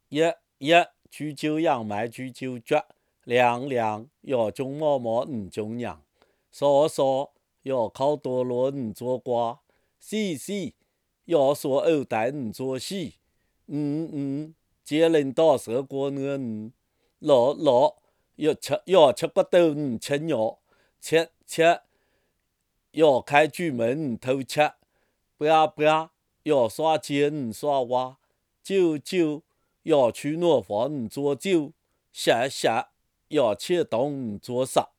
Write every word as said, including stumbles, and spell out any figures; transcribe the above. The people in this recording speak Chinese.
一一煮酒养埋煮酒脚，两两要种毛毛唔种娘，少少要靠多罗唔做瓜，四四要说后代唔做戏，五五接领导社过我五，六六要吃要吃骨头唔吃肉，七七要开主门唔偷吃，八八要耍剑唔耍娃，九九要去挪房唔做酒，十十要切东唔做啥。